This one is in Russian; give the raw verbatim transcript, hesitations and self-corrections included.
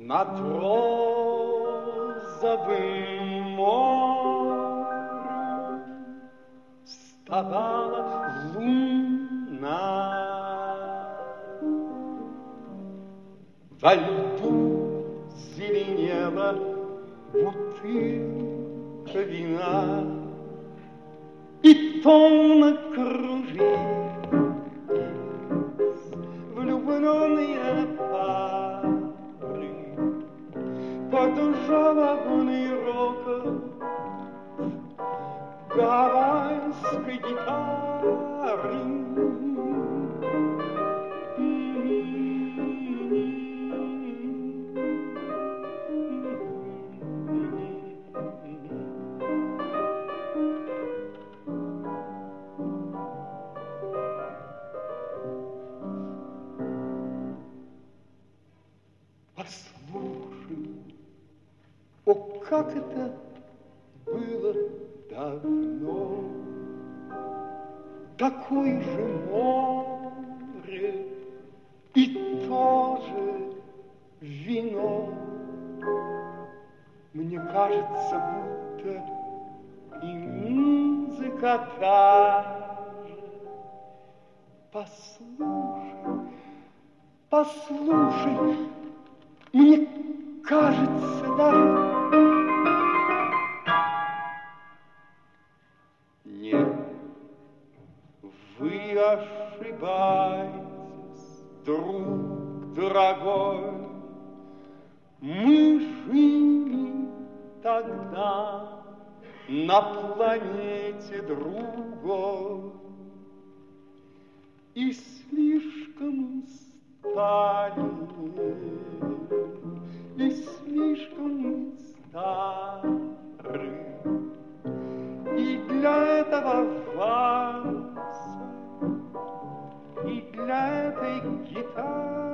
Над розовым морем вставала луна. Во льду зеленела бутылка вина, и томно кружились влюбленные пары под жалобный рокот гавайской гитары. Послушай, о, как это было давно, такое же море и тоже вино. Мне кажется, будто и музыка та же. Послушай, послушай, мне кажется даже... Нет, вы ошибаетесь, друг дорогой. Мы жили тогда на планете другой и слишком устали, и слишком стары, и для этого вальса, и для этой гитары